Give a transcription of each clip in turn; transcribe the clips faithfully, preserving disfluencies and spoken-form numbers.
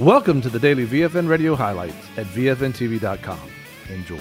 Welcome to the daily V F N Radio highlights at V F N T V dot com. Enjoy.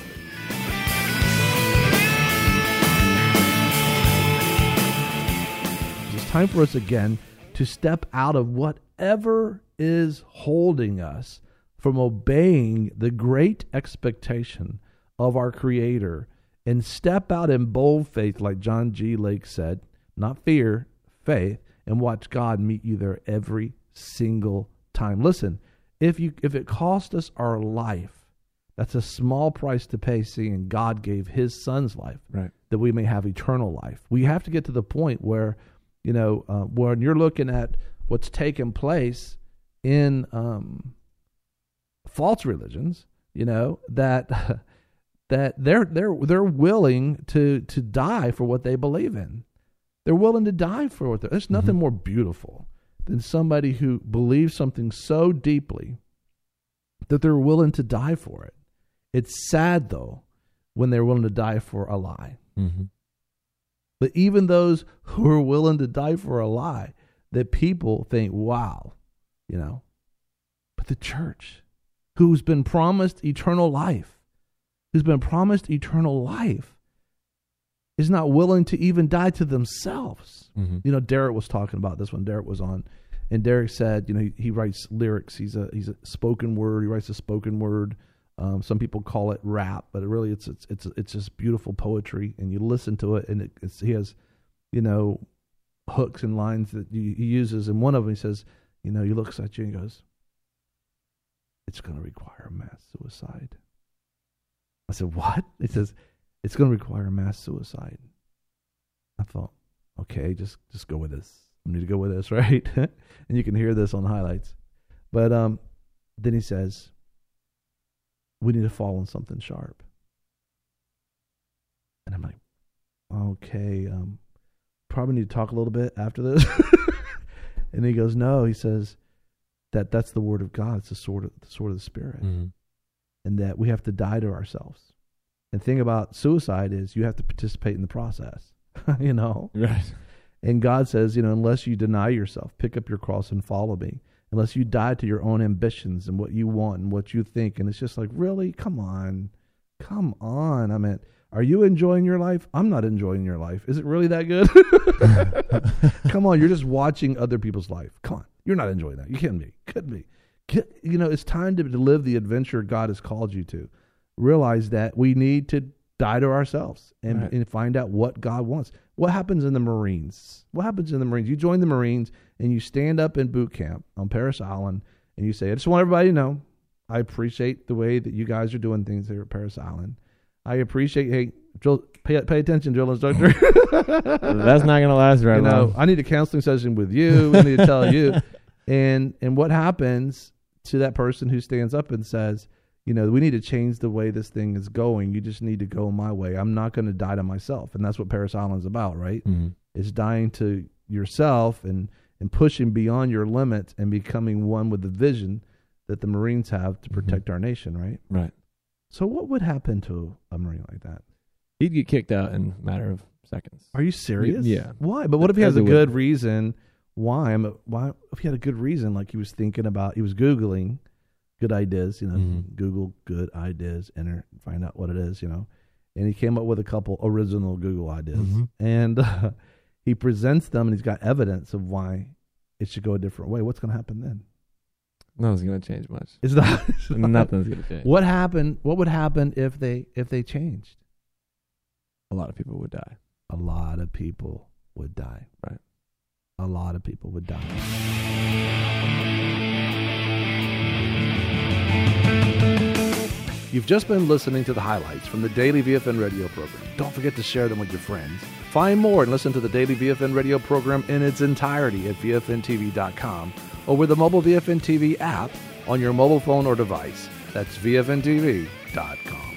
It's time for us again to step out of whatever is holding us from obeying the great expectation of our Creator and step out in bold faith, like John G. Lake said, not fear, faith, and watch God meet you there every single time. Listen, if you if it cost us our life, that's a small price to pay, seeing God gave His Son's life, right, that we may have eternal life. We have to get to the point where, you know, uh, when you're looking at what's taken place in um, false religions, you know, that that they're they're they're willing to to die for what they believe in. They're willing to die for what they're. There's nothing mm-hmm. more beautiful than somebody who believes something so deeply that they're willing to die for it. It's sad, though, when they're willing to die for a lie. Mm-hmm. But even those who are willing to die for a lie, that people think, wow, you know. But the church, who's been promised eternal life, who's been promised eternal life, is not willing to even die to themselves. Mm-hmm. You know, Derek was talking about this when Derek was on, and Derek said, you know, he, he writes lyrics. He's a he's a spoken word. He writes a spoken word. Um, some people call it rap, but it really it's it's it's it's just beautiful poetry. And you listen to it, and it, it's, he has, you know, hooks and lines that he, he uses. And one of them, he says, you know, he looks at you and he goes, "It's going to require mass suicide." I said, "What?" He says, "It's going to require mass suicide." I thought, okay, just just go with this. I need to go with this, right? And you can hear this on the highlights. But um, then he says, we need to fall on something sharp. And I'm like, okay, um, probably need to talk a little bit after this. And he goes, no, he says that that's the word of God. It's the sword of the sword of the Spirit. Mm-hmm. And that we have to die to ourselves. And the thing about suicide is you have to participate in the process, you know? Right. And God says, you know, unless you deny yourself, pick up your cross and follow me, unless you die to your own ambitions and what you want and what you think. And it's just like, really? Come on. Come on. I mean, are you enjoying your life? I'm not enjoying your life. Is it really that good? Come on. You're just watching other people's life. Come on. You're not enjoying that. You can't be. Couldn't be. You know, it's time to, to live the adventure God has called you to. Realize that we need to die to ourselves and, right. and find out what God wants. What happens in the Marines? What happens in the Marines? You join the Marines and you stand up in boot camp on Parris Island and you say, I just want everybody to know, I appreciate the way that you guys are doing things here at Parris Island. I appreciate, hey, drill, pay, pay attention, drill instructor. That's not going to last very you know, long. I need a counseling session with you. I need to tell you. And and what happens to that person who stands up and says, you know, we need to change the way this thing is going. You just need to go my way. I'm not going to die to myself. And that's what Parris Island is about, right? Mm-hmm. It's dying to yourself and, and pushing beyond your limits and becoming one with the vision that the Marines have to protect mm-hmm. our nation, right? Right. So what would happen to a Marine like that? He'd get kicked out in a matter of seconds. Are you serious? Yeah. Why? But what if he has As a it good would. reason? Why? I mean, why? If he had a good reason, like he was thinking about, he was Googling good ideas, you know, mm-hmm. Google good ideas, enter, find out what it is, you know. And he came up with a couple original Google ideas. Mm-hmm. And uh, he presents them, and he's got evidence of why it should go a different way. What's going to happen then? Nothing's going to change much. It's not. It's not. Nothing's going to change. What happened? What would happen if they if they changed? A lot of people would die. A lot of people would die. Right. A lot of people would die. You've just been listening to the highlights from the Daily V F N Radio program. Don't forget to share them with your friends. Find more and listen to the Daily V F N Radio program in its entirety at V F N T V dot com or with the mobile V F N T V app on your mobile phone or device. That's V F N T V dot com.